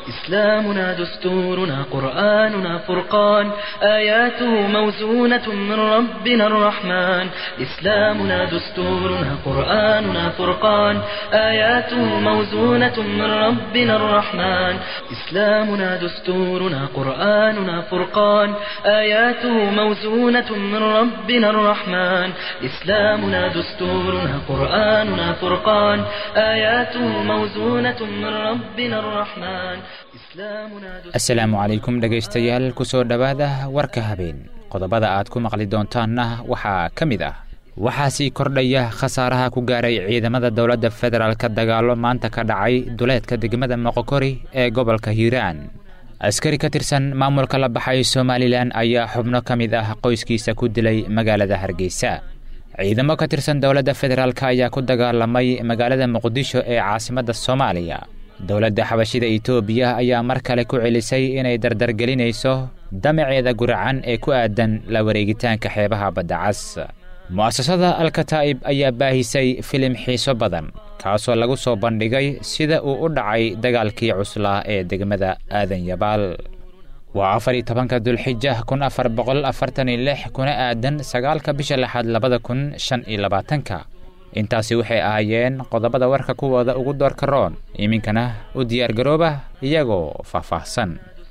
إسلامنا دستورنا قرآننا فرقان آياته موزونة من ربنا الرحمن إسلامنا دستورنا قرآننا فرقان آياته موزونة من ربنا الرحمن إسلامنا دستورنا قرآننا فرقان آياته موزونة من ربنا الرحمن إسلامنا دستورنا قرآننا فرقان آياته موزونة من ربنا الرحمن asalaamu calaykum dhegaystayaal kusoo dhowaada warka habeen qodobada aad ku maqli doontaanna waxaa ka mid ah waxaa sii kordhaya khasaaraha ku gaaray ciidamada dowladda federaalka dagaalo maanta ka dhacay duleedka degmada Moqokori ee gobolka Hiiraan askari ka tirsan maamulka la baxay Soomaaliland ayaa xubno ka mid ah qoyskiisa ku dilay magaalada Hargeysa ciidamo ka tirsan dowladda federaalka ayaa ku dagaalamay magaalada Muqdisho ee caasimadda Soomaaliya dowladda xabashida Itoobiya ayaa mar kale ku celisay inay dardar gelinayso damaceeda guracan ee ku aadan la wareegitaanka xeebaha badda cas mu'asasada Al-Kataib ayaa baahisay filim xiiso badan kaasoo lagu soo bandhigay sida uu u dhacay dagaalkii cuslaa ee degmada Aadan Yabaal waa 14 Dulxijja 1446 kuna aadan 9 bisha lixaad 2025 intaasi waxay ahaayeen qodobada warka kuwooda ugu doorka roon iminkana u diyaar garooba iyagoo faahfaahsan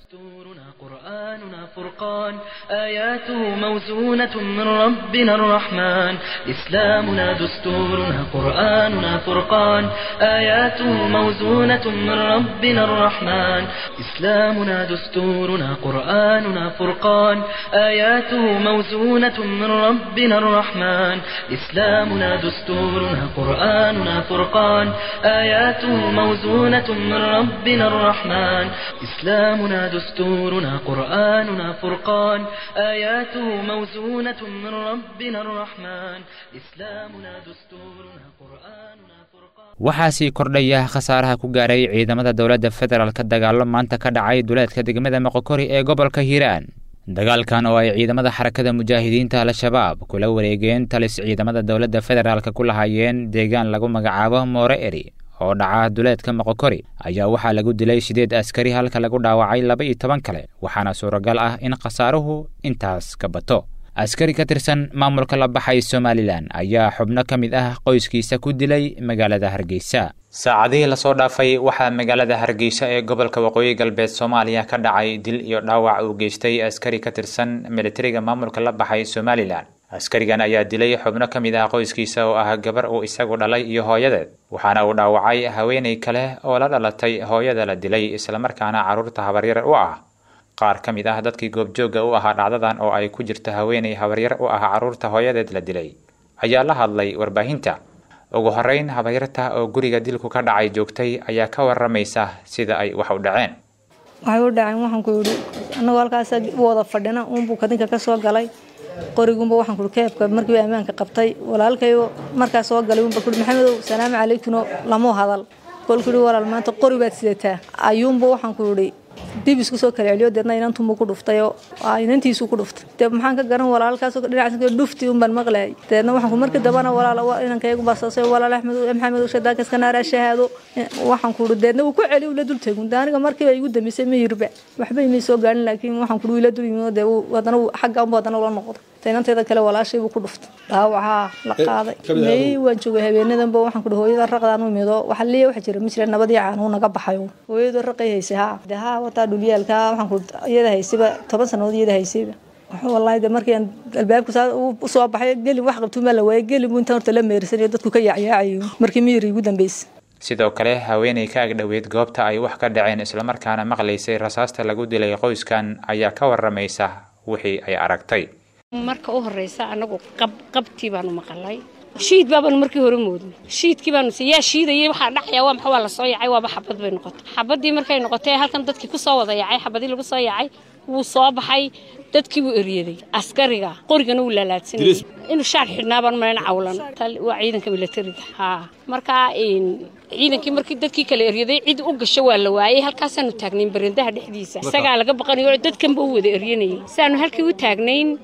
فرقان آياته موزونة من ربنا الرحمن إسلامنا دستورنا قرآننا فرقان آياته موزونة من ربنا الرحمن إسلامنا دستورنا قرآننا فرقان آياته موزونة من ربنا الرحمن إسلامنا دستورنا قرآننا فرقان آياته موزونة من ربنا الرحمن إسلامنا دستورنا قرآننا فرقان آياته موزونة من ربنا الرحمن إسلامنا دستورنا قرآننا فرقان waxaa sii kordhaya khasaaraha ku gaaray ciidamada dowladda federaalka dagaalo maanta ka dhacay duleedka degmada Moqokori ee gobolka Hiiraan dagaalkan oo ay ciidamada xarakada mujaahidiinta Al-Shabaab kula wareegeen talis ciidamada dowladda federaalka ku lahaayeen deegaan lagu magacaabo Moore Eri oo dhaca duleedka Moqokori ayaa waxaa lagu dilay 8 askari halka lagu dhaawacay 12 kale waxaana suuragal ah in khasaaruhu intaas ka bato askari ka tirsan maamulka la baxay Soomaaliland ayaa xubno ka mid ah qoyskiisa ku dilay magaalada Hargeysa saacadii la soo dhaafay waxaa magaalada Hargeysa ee gobolka Waqooyi Galbeed Soomaaliya ka dhacay dil iyo dhaawac uu geystay askari ka tirsan militariga maamulka la baxay Soomaaliland askarigan ayaa dilay xubno ka mid ah qoyskiisa oo ah gabar uu isagu dhalay iyo hooyadeed waxaana uu dhaawacay haweeney kale oo la dhalatay hooyada la dilay isla markaana caruurta habaryar u ah qaar ka mid ah dadkii goobjooga u ahaa dhacdadan oo ay ku jirto haweeney habaryar u ah caruurta hooyadeed la dilay ayaa la hadlay warbaahinta ugu horeyn habaryarta oo guriga dilku ka dhacay joogtay ayaa ka waramaysa sida ay wax u dhaceen waxaan ku yiri anagu halkaas wada fadhina buu kadinka ka soo galay qorigunba waxaan ku keebka markii amaanka qabtay walaalkayo markaas soo galay ku maxamedow salaamu calaykum lamo hadal kolkii walaal maanta qori baad sidataa ayuunba waxaan ku yiri dib isku soo kala celiyo deedna inantu ku dhuftay oo inantiisu ku dhuftay dib maxaan ka garan walaalkaas dhinaciisa ka dhuftay ban maqlay deedna waxaan ku markii dabana walaal inankaygu baasasay walaal maxamedow shadaaka iskanaara shahaado waxaan ku yiri deedna uu ku celiyo la dul taagay daaniga markii ay ugu damisay ma yirba waxba inay soo gaarin laakiin waxaan ku yiri la dul yimid wadana xagga wadana la noqdo inanteeda kale walaashay uu ku dhuftay dhaawaca la qaaday may waan joogay habeenadanba waxaan ku hooyada raqdaan u mido waxa leeyahay waxa jira misra nabadii caan uu naga baxayo hooyada raqayaysa ha wata dhuliyalka waxaan ku iyada haysiba 10 sanadood iyada haysiba wallahi markii aan albaabku u soo baxay gali wax qabto ma la waayay gali buu inta horta la meersanay dadku ka yaacayay markii miiri ugu dambeysay sidoo kale haweeney ka agdhaweed goobta ay wax ka dhaceen isla markaana maqlaysay rasaasta lagu dilay qoyskan ayaa ka waramaysa wixii ay aragtay marka u horeysa anagu qabti baanu maqalay shiid baaban markii hore moodin shiidkii baanu siyaa shiidayay waxa dhacaya waa maxaa la soo yaacay waa xabad bay noqotay xabadii markay noqotay halkan dadkii ku soo wada yaacay xabadii lagu soo yaacay wuu soo baxay dadkii uu eriyaday askariga qorigana uu laalaadsanay inuu shaar xidhnaaban ma cawlan waa ciidanka militariga marka ciidankii markii dadkii kale eriyaday cid u gasho waa la waayay halkaasanu taagnayn barandaha dhexdiisa isaga laga baqanayo dadkan buu wada eriyanay saanu halkii u taagnayn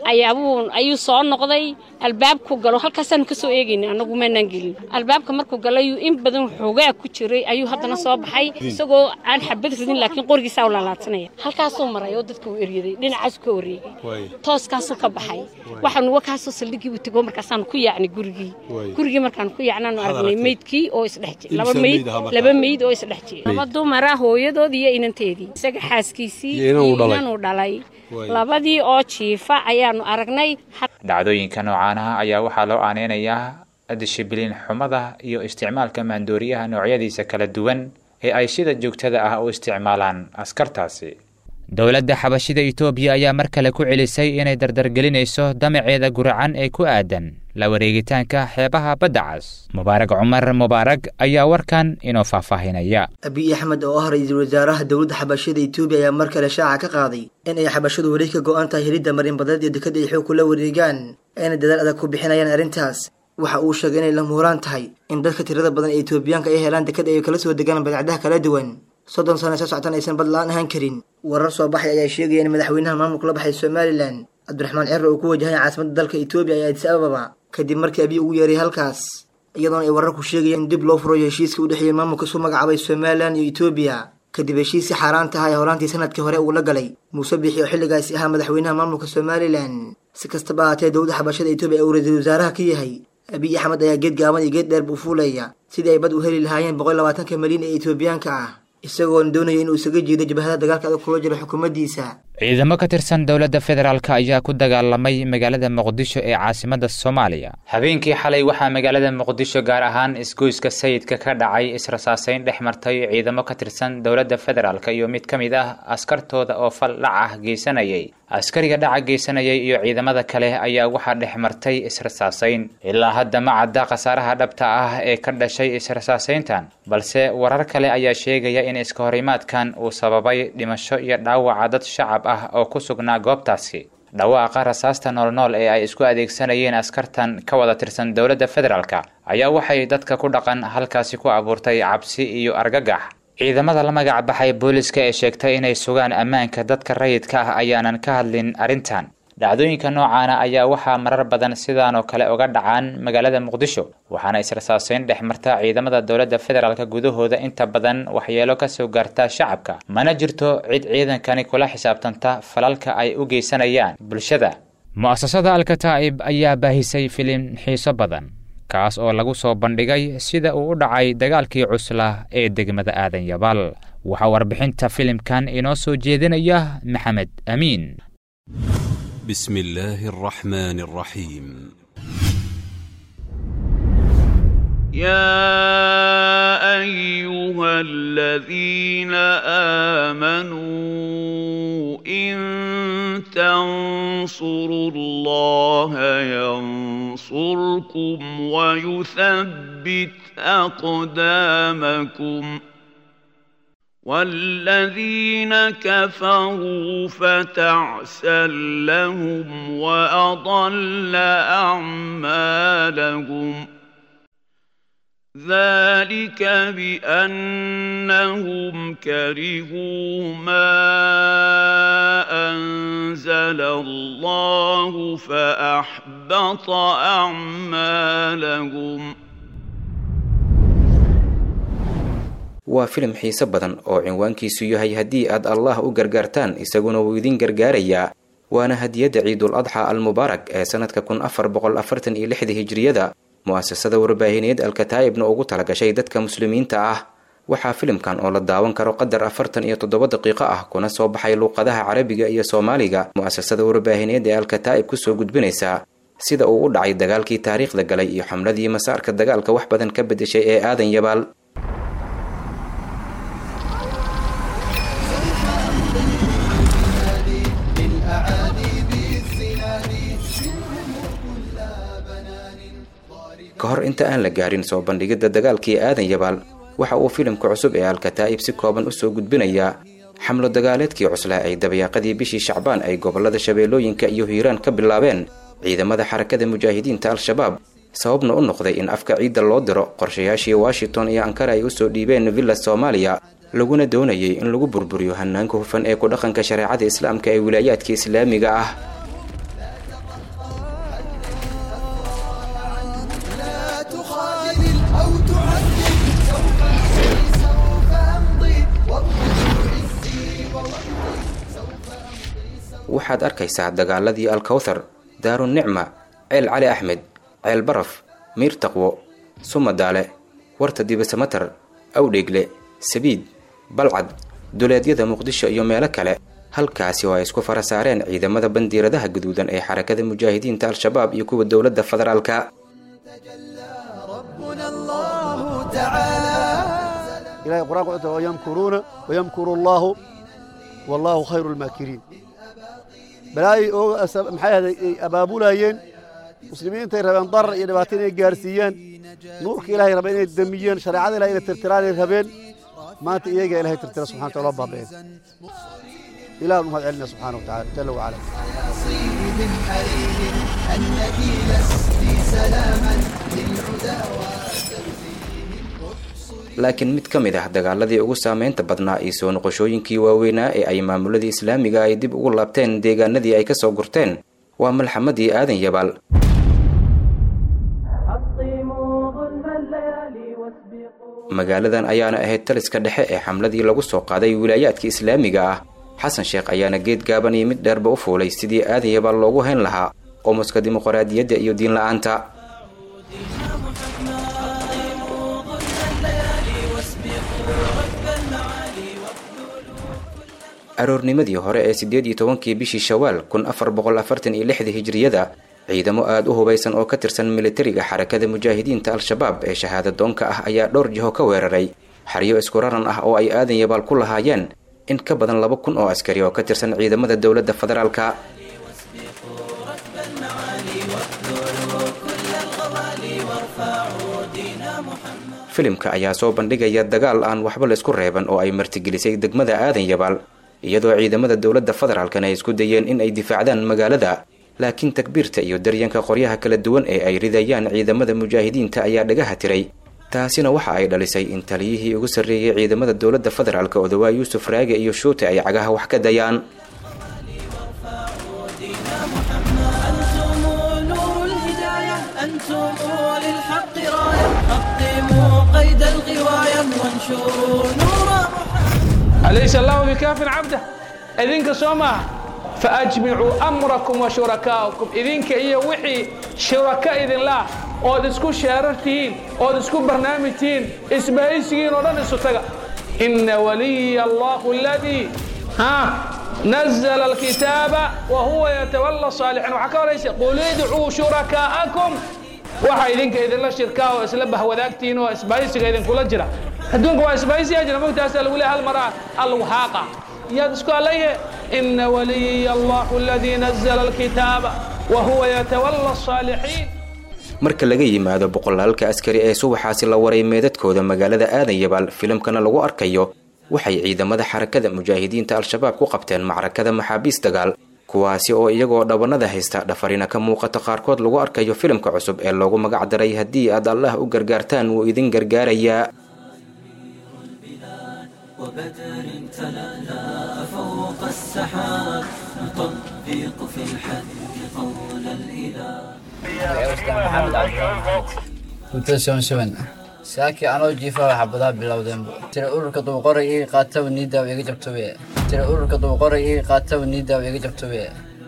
ayuu soo noqday albaabku galo halkaasaan ka soo eegaynay anagu maanaan gelin albaabka markuu galay in badan xoogaa ku jiray ayuu haddana soo baxay isagoo aan xabad ridin laakiin qorigiisa u laalaatanaya halkaasoo maray oo dadka uu eryaday dhinacaas ka wareegay tooskaasoo ka baxay waxaan wakaasoo saldhigii u tago markaasaan ku yaacnay gurigii markaan ku yaacnaan aragnay meydkii oo isdhex jiray laba meyd oo isdhex jiray laba dumar ah hooyadood iyo inanteedii isaga xaaskiisii inuu dhalay labadii oo jiifa ayaanu aragnay dhacdooyinka noocan ah ayaa waxaa loo aaneynayaa dishibiliin xumada iyo isticmaalka maandooriyaha noocyadiisa kala duwan ee ay sida joogtada ah u isticmaalaan askartaasi dowladda xabashida Itoobiya ayaa mar kale ku celisay inay dardargelinayso damaceeda guracan ee ku aadan la wareegitaanka xeebaha badda cas Mubaarak Cumar Mubaarak ayaa warkan inoo faahfaahinaya Abiy Ahmed oo ah ra'iisul wasaaraha dowladda xabashida Itoobiya ayaa mar kale shaaca ka qaaday in ay xabashadu wareeg ka go'an tahay helidda marin badeed iyo dekad ay xoog kula wareegaan ayna dadaal adag ku bixinayaan arrintaas waxa uu sheegay inay la muuraan tahay in dadka tirada badan ee Itoobiyaanka ay helaan dekad ay kala soo degaan badeecadaha kala duwan 30 sano soo socota aysan bad la'aan ahaan karin warar soo baxay ayaa sheegay in madaxweynaha maamulka la baxay Somaliland Abdurrahmaan Cirro uu ku wajahay caasimadda dalka Itoobiya ee Addis Ababa kadib markii Abiy ugu yeeray halkaas iyadoo ay warar ku sheegayeen in dib loo furo heshiiska u dhaxeeyay maamulka soo magacaabay Somaliland iyo Itoobiya kadib heshiis xaraan tahay horaantii sanadkii hore uu la galay Muuse Biixi oo xilligaas ahaa madaxweynaha maamulka Somaliland si kastaba ahaatee dowladda xabashada Itoobiya uu ra'iisul wasaaraha ka yahay Abiy Ahmed ayaa geed gaaban iyo geed dheer u fuulaya sidii ay bad u heli lahaayeen 220 milyan ee Itoobiyaanka ah isagoo doonaya inuu isaga jeedo jabhada dagaalka adag kula jiro xukuumaddiisa ciidamo ka tirsan dowladda federaalka ayaa ku dagaalamay magaalada Muqdisho ee caasimadda Soomaaliya habeenkii xalay waxaa magaalada Muqdisho gaar ahaan isgoyska sayidka ka dhacay israsaasayn dhexmartay ciidamo ka tirsan dowladda federaalka iyo mid kamid ah askartooda oo fal dhac ah geysanayay askariga dhaca geysanayay iyo ciidamada kale ayaa waxa dhexmartay israsaasayn ilaa hadda ma cadda khasaaraha dhabta ah ee ka dhashay israsaasayntan balse warar kale ayaa sheegaya in iska horimaadkan uu sababay dhimasho iyo dhaawac dad shacab ah oo ku sugnaa goobtaasi dhawaaqa rasaasta nool ee ay isku adeegsanayeen askartan ka wada tirsan dowladda federaalka ayaa waxay dadka ku dhaqan halkaasi ku abuurtay cabsi iyo argagax ciidamada la magac baxay booliska ee sheegtay inay sugaan ammaanka dadka rayidka ah ayaanan ka hadlin arrintan dhacdooyinka noocaana ayaa waxaa marar badan sidaan oo kale uga dhacaan magaalada Muqdisho waxaana israsaasayn dhexmarta ciidamada dowladda federaalka gudahooda inta badan waxyeelo ka soo gaarta shacabka mana jirto cid ciidankani kula xisaabtanta falalka ay u geysanayaan bulshada mu'assasada Al-Kataib ayaa baahisay filim xiiso badan kaas oo lagu soo bandhigay sida uu u dhacay dagaalkii cusla ee degmada Aadan Yabaal waxa warbixinta filimkan inoo soo jeedinaya Maxamed Amiin بسم الله الرحمن الرحيم يا أيها الذين آمنوا إن تنصروا الله ينصركم ويثبت أقدامكم والذين كفروا فتعسا لهم وأضل أعمالهم ذلك بأنهم كرهوا ما أنزل الله فأحبط أعمالهم waa filim xiiso badan oo cinwaankiisu yahay haddii aad Allah u gargaartaan isaguna wuu idin gargaarayaa waana hadiyada Ciidul Adha al-Mubaarak ee sanadka 1446 Hijriyada mu'assasada warbaahineed Al-Kataibna ugu talagashay dadka muslimiinta ah waxaa filimkan oo la daawan karo qadar 47 daqiiqo ah kuna soo baxay luqadaha Carabiga iyo Soomaaliga mu'assasada warbaahineed ee Al-Kataib ku soo gudbinaysa sida uu u dhacay dagaalkii taariikhda galay iyo xamladii masaarka dagaalka wax badan ka bedeshay ee Aadan Yabaal kahor inta aan la gaarin soo bandhigida dagaalkii Aadan Yabaal waxa uu filimka cusub ee Al-Kataib si kooban u soo gudbinayaa xamlo dagaaleedkii cuslaa ay dabayaaqadii bishii Shacbaan ay gobolada Shabeellooyinka iyo Hiiraan ka bilaabeen ciidamada xarakada mujaahidiinta Al-Shabaab sababna u noqday in afka ciida loo diro qorshayaashii Washington iyo Ankara ay u soo dhiibeen Villa Soomaaliya laguna doonayay in lagu burburiyo hanaanka hufan ee ku dhaqanka shariicada Islaamka ee wilaayaadka Islaamiga ah waxaad arkaysaa dagaaladii alkawthar daarunicma ceel cali axmed ceel baraf miir taqwo sumadaale warta dibasamatar awdheegle sabiid balcad duleedyada muqdisho iyo meelo kale halkaasi oo ay isku fara saareen ciidamada bandiiradaha guduudan ee xarakada mujaahidiinta al-shabaab iyo kuwa dowladda federaalka. إلهي القرآن قلت ويمكرون ويمكر الله والله خير الماكرين. بلاي محي هذا أبابولايين مسلمين تيرهبين ضر ينباتين جارسيين نورك إلهي ربين الدميين شريعة إلهي الترتران يرهبين ما تيجي إلهي ترتر سبحانه وتعالى بابين إله المهد علنا سبحانه وتعالى جل وعلا. laakiin mid ka mid ah dagaaladii ugu saameynta badnaa iyo soo noqoshooyinkii waaweynaa ee ay maamuladii islaamiga ay dib ugu laabteen deegaanadii ay ka soo gurteen waa malxamadii aadan yabaal. magaaladan ayaana ahayd taliska dhexe ee xamladii lagu soo qaaday wilaayaadka islaamiga ah. xasan sheekh ayaana geed gaaban iyo mid dheerba u fuulay sidii aadan yabaal loogu hayn lahaa qomuska dimuqraadiyadda iyo diin la-aanta. aroornimadii hore ee 18 bishii shawaal 1446 hijriyada ciidamo aad u hubaysan oo ka tirsan militariga xarakada mujaahidiinta al-shabaab ee shahaada doonka ah ayaa dhowr jiho ka weeraray xariyo isku raran ah oo ay aadan yabaal ku lahaayeen in ka badan 2,000 oo askari oo ka tirsan ciidamada dowladda federaalka. filimka ayaa soo bandhigaya dagaal aan waxba la isku reeban oo ay martigelisay degmada aadan yabaal iyadoo ciidamada dowladda federaalkana ay isku dayeen in ay difaacdaan magaalada, laakiin takbiirta iyo daryanka qoryaha kala duwan ee ay ridayaan ciidamada mujaahidiinta ayaa dhagaha tiray. taasina waxa ay dhalisay in taliyihii ugu sarreeyay ciidamada dowladda federaalka odawaa yuusuf raage iyo shuute ay cagaha wax ka dayaan. أليس الله بكاف عبده إذنك سوما فأجمعوا أمركم وشركاءكم إذنك إيا وحي شركاء إذن الله أو دسكو شارتين أو دسكو برنامجين إسبايسين ورن السطقة إن ولي الله الذي نزل الكتاب وهو يتولى الصالحين وحكا ليس قل ادعوا شركاءكم waxa idinka idin la shirkaa oo isla bahwadaagtiin oo isbaaysiga idin kula jira adduunka waa isbaaysiga jira moogtaas lagu leeyahay hal mara al-wahaqa yaad isku alayhi inna waliy allah alladhi nazzala alkitaba wa huwa yatawalla as-salihin. marka laga yimaado boqolaalka askari ee subaxaasi la waray meedadkooda magaalada aadan yabaal filimkana lagu arkayo waxay ciidamada xarakada mujaahidiinta al-shabaab ku qabteen macrakada maxaabiis dagaal kuwaasi oo iyagoo dhabanada haysta dhafarina ka muuqata qaarkood lagu arkayo filimka cusub ee loogu magac daray haddii aad Allah u gargaartaan wuu idin gargaarayaa. saaki anoo jiifa waxa badaa bilowdeen tira ururka duuqoray ee qaataba niida iga jabtay tira ururka duuqoray ee qaataba niida iga jabtay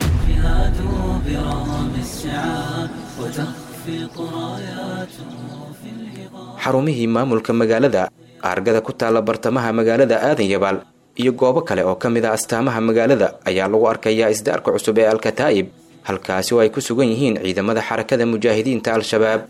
xarumihii maamulka magaalada argada ku taala bartamaha magaalada aadan yabaal iyo goobo kale oo kamid ah astaamaha magaalada ayaa lagu arkayaa isdaarka cusub ee al-kataa'ib halkaasi oo ay ku sugan yihiin ciidamada xarakada mujaahidiinta al-shabaab.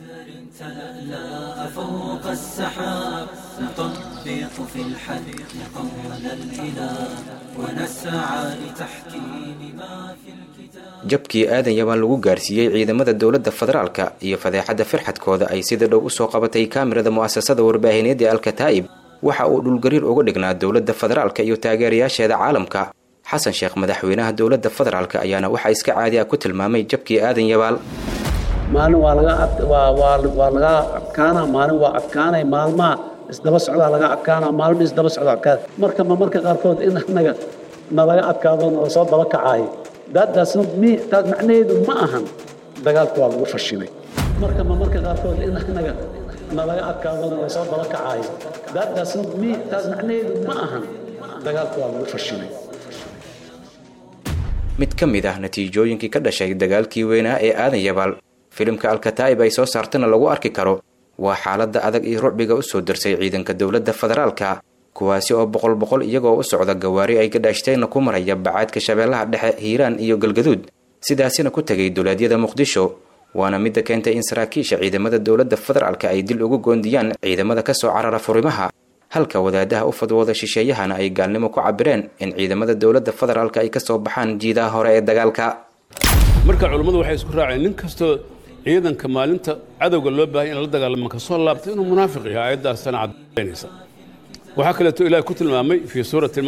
السحاب نطبق في الحديق قول الإله ونسعى لتحكيم ما في الكتاب. jabkii aadan yabaal lagu gaarsiiyay ciidamada dowladda federaalka iyo fadeexada firxadkooda ay sida dhow u soo qabatay kaamirada mu'asasada warbaahineed ee al-kataa'ib waxa uu dhulgariir uga dhignaa dowladda federaalka iyo taageerayaasheeda caalamka. xasan sheekh madaxweynaha dowladda federaalka ayaana waxa iska caadi ah ku tilmaamay jabkii aadan yabaal. maalin waa laga adkaana maalin waa adkaanay maalmaha isdaba socdaa laga adkaana maalin isdaba socdaa adkaada marka qaarkood in anaga nalaga adkaado oo soo daba kacay taas macnaheedu ma ahan dagaalku waa lagu fashilay marka qaarkood in anaga nalaga adkaado oo soo daba kacay taas macnaheedu ma ahan dagaalku waa lagu fashilay. mid ka mid ah natiijooyinkii ka dhashay dagaalkii weynaa ee aadan yabaal filimka alkataa'ib ay soo saartana lagu arki karo waa xaaladda adag iyo rucbiga u soo darsay ciidanka dowladda federaalka kuwaasi oo boqol iyagoo u socda gawaari ay ka dhaashteenna ku maraya bacaadka shabeellaha dhexe hiiraan iyo galgaduud sidaasina ku tegay dowladyada muqdisho waana midda keentay in saraakiisha ciidamada dowladda federaalka ay dil ugu goondiyaan ciidamada ka soo carara furimaha halka wadaadaha u fadwooda shisheeyahana ay gaalnimo ku cabireen in ciidamada dowladda federaalka ay ka soo baxaan jiidaha hore ee dagaalka marka culimmadu waxay isku raaceen nin kastoo ciidanka maalinta cadowga loo baahay in la dagaalamo ka soo laabtay inuu munaafiq yahay aayaddaasana caddaynaysa waxaa kaleeto ilaahay ku tilmaamay fii suurati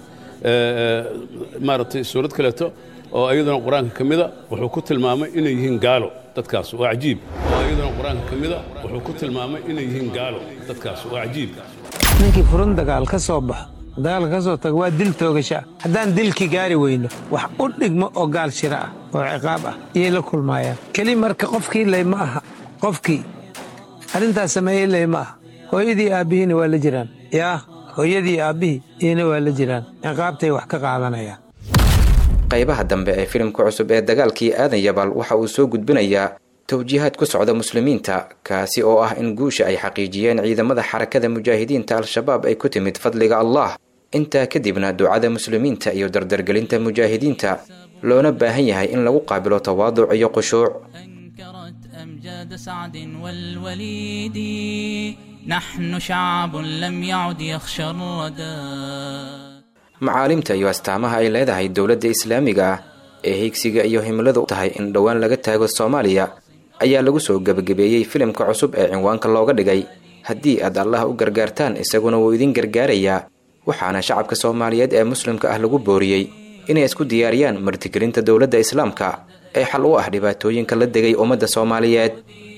maaragtay suurad kaleeto oo iyaduna qur-aanka ka mida wuxuu ku tilmaamay inay yihiin gaalo dadkaas waa cajiib oo iyaduna qur-aanka ka mida wuxuu ku tilmaamay inay yihiin gaalo dadkaas waa cajiib ninkii furun dagaal ka soo baxo dagaalka ka soo tago waa dil toogasha haddaan dilkii gaari weyno wax u dhigmo oo gaal shira ah oo ciqaab ah iyay la kulmaayaan keli marka qofkii ley ma aha qofkii arrintaas sameeyey ley ma aha hooyadii aabbihiina waa la jiraan yaa hooyadii aabbihii iyana waa la jiraan ciqaabtay wax ka qaadanayaan qaybaha dambe ee filimka cusub ee dagaalkii aadan yabaal waxa uu soo gudbinayaa tawjiihaad ku socda muslimiinta kaasi oo ah in guusha ay xaqiijiyeen ciidamada xarakada mujaahidiinta al-shabaab ay ku timid fadliga allah intaa kadibna ducada muslimiinta iyo dardargelinta mujaahidiinta loona baahan yahay in lagu qaabilo tawaaduc iyo khushuuc أمجاد سعد والوليد نحن شعب لم يعد يخشى الردى macaalimta iyo astaamaha ay leedahay dowladda islaamiga ah ee higsiga iyo himiladu tahay in dhowaan laga taago Soomaaliya ayaa lagu soo gabagabeeyay filimka cusub ee cinwaanka looga dhigay haddii aad Allah u gargaartaan isaguna wuu idin gargaarayaa waxaana shacabka Soomaaliyeed ee muslimka ah lagu booriyay inay isku diyaariyaan martigelinta dowladda islaamka ee xal u ah dhibaatooyinka la degay ummadda Soomaaliyeed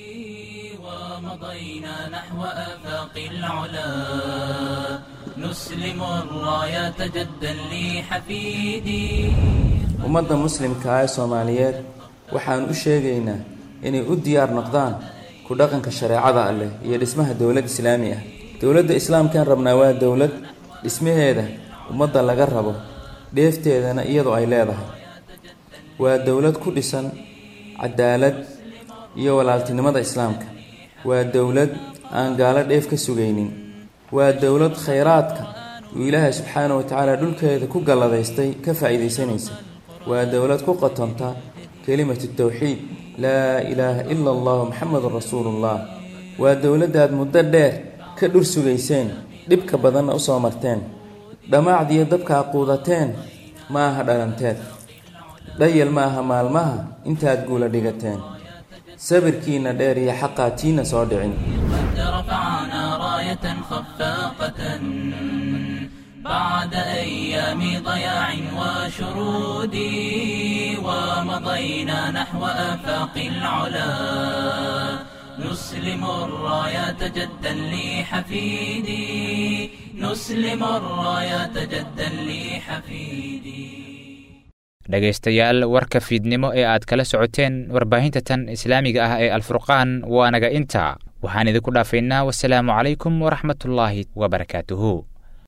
نسلم الرايات جدا لحفيدي ummadda muslimka ah ee Soomaaliyeed waxaan u sheegaynaa inay u diyaar noqdaan ku dhaqanka shareecada Allah iyo dhismaha dawlad islaami ah dawladda islaamka rabnaa waa dawlad dhismaheeda ummadda laga rabo dheefteedana iyadoo ay leedahay waa dawlad ku dhisan cadaalad iyo walaaltinimada islaamka waa dawlad aan gaalo dheef ka sugaynin waa dawlad khayraadka uu Ilaahay subxaanahu wa ta'aala dhulkeeda ku galladaystay ka faa'iideysanaysa waa dawlad ku qatonta kelimatu tawxiid laa ilaaha illa allah muhammadur rasuulullah waa dawladaad muddo dheer ka dhur sugayseen dhibka badanna u soo marteen dhamaacdiyo dabka quudateen maaha dhalanteed dayal maaha maalmaha intaad guula dhigateen sabirkiina dheer iyo xaqaatiina soo dhicin رفعنا راية خفاقة بعد أيام ضياع وشرود ومضينا نحو آفاق العلا نسلم الرايات جدا لحفيدي نسلم الرايات جدا لحفيدي dhegaystayaal warka fiidnimo ee aad kala socoteen warbaahinta tan islaamiga ah ee alfurqaan waa naga inta waxaan idinku dhaafaynaa wasalaamu calaykum waraxmatullaahi wabarakaatuhu